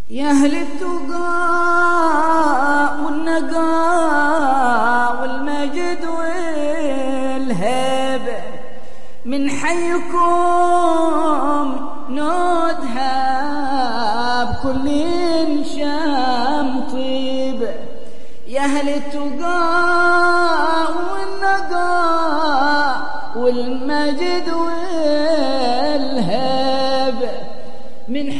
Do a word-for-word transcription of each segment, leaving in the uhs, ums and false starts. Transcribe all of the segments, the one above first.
يا أهل التقى والنقاء والمجد والهيبة، من حيكم نودها بكل شام طيبة. يا أهل التقى والنقاء والمجد والهيبة، من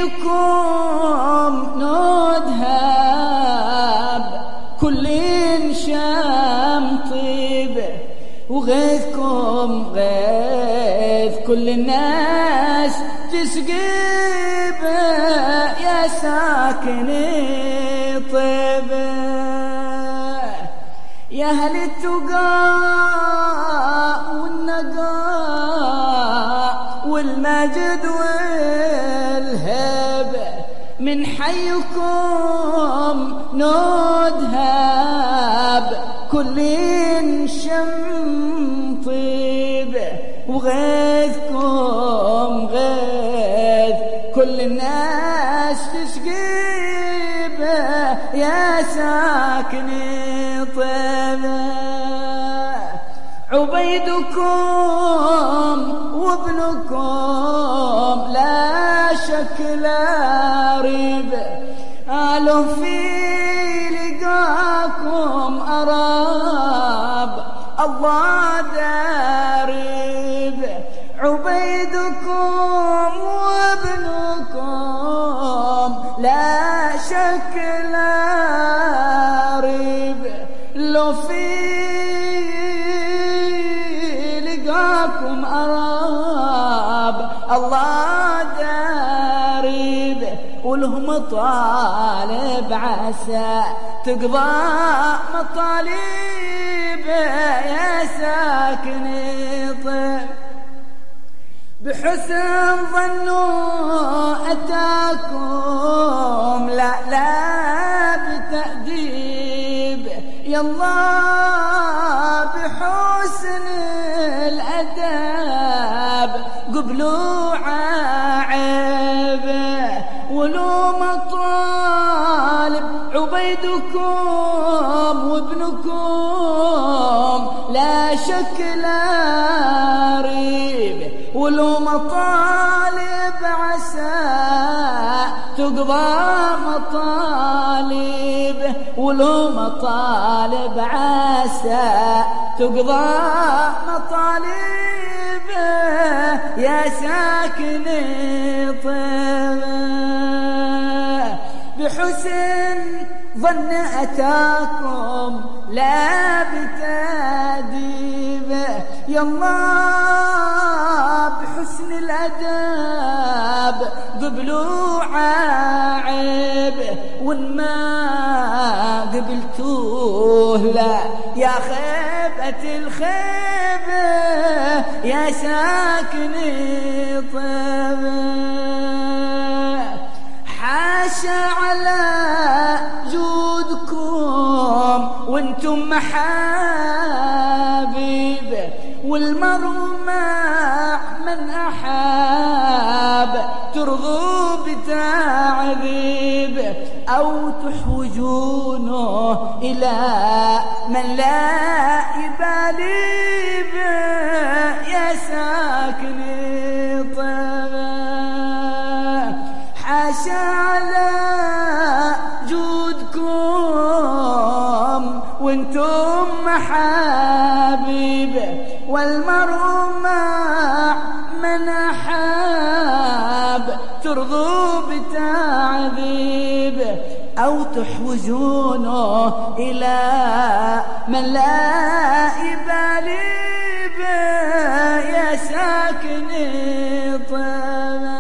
حيكم نودها بكل شام طيبة، وغيثكم غيث كل الناس تسقيبه يا ساكني طيبة. يا أهل التقى والنقاء والمجد والهيبة، من حيكم نودها بكل شم طيبة، وغيثكم غيث كل الناس تسقيبه يا ساكني طيبة. عبيدكم وابنكم لا شك لا ريب، آله في لقاكم أراب الله دارب. عبيدكم وابنكم لا شك لا ريب، لو في لقاكم أراب الله دارب. ولهم مطالب عسى تقضى مطالب يا ساكني طيب، بحسن ظنوا أتاكم لا لا بتأديب. يالله بحسن الأداب قبلوا عيبه، ولو مطالب عبيدكم وابنكم لا شك لا ريب، ولو مطالب عسى تقضى مطالب، ولو مطالب عسى تقضى مطالب يا ساكني طيبة. بحسن ظن أتاكم لا بتأديب. يالله بحسن الأداب قبلوا عيب، وإن ما قبلتوه لا يا خيبة الخيبة يا ساكني طيبة. حاشا على جودكم وانتم محابيب، والمرء مع من أحاب ترضوا بتعذيب، أو تحوجونه إلى من لا يبالي به يا ساكني طيبة. حاشا على جودكم وانتم محابيب، والمرء مع من أحاب ترضوا بتعذيب، أو تحوجونه إلى من لا يبالي به يا ساكني طيبة.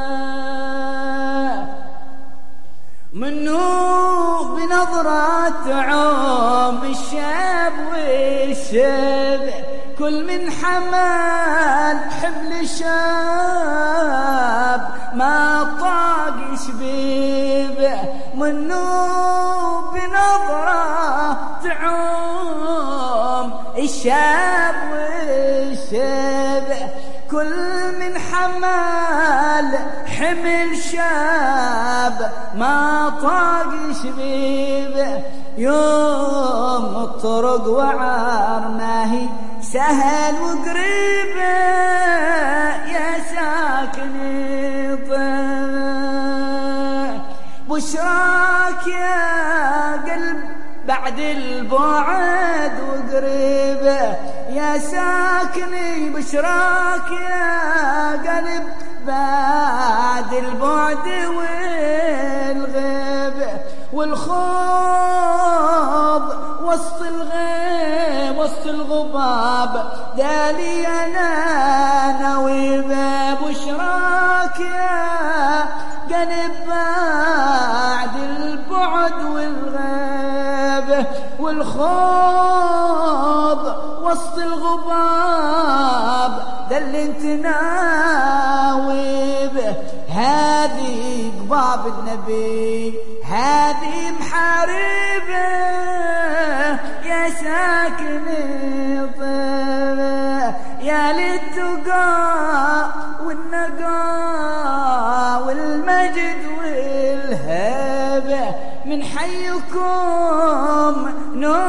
منو بنظرة عوم الشاب والشب، كل من حمل حمل شاب ما طاق شبيبه. منو بنظرة عوم الشاب والشب، كل من حمال حمل شاب ما طاق شبيبه يوم الطرق وعار ما هي سهل وقريبه يا ساكن طيب بشراك يا قلب بعد البعد وقريبه يا ساكني بشراك يا قلب بعد البعد والغيبه والخوض وسط الغيب وسط الغباب دالي انا نويبه بشراك يا قلب بعد البعد والغيبه والخوض وسط الغباب ده اللي انت ناويبه هذه قباب النبي هذه محاربه يا ساكن طيبه يا للتقى والنقى والمجد والهبه من حيكم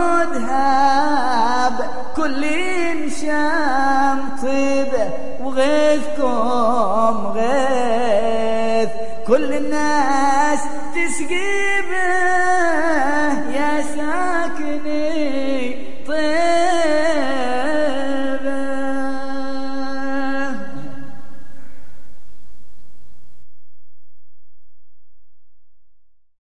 نذهب كل شام طيبه وغيثكم غيث كل الناس تسقي به يا ساكن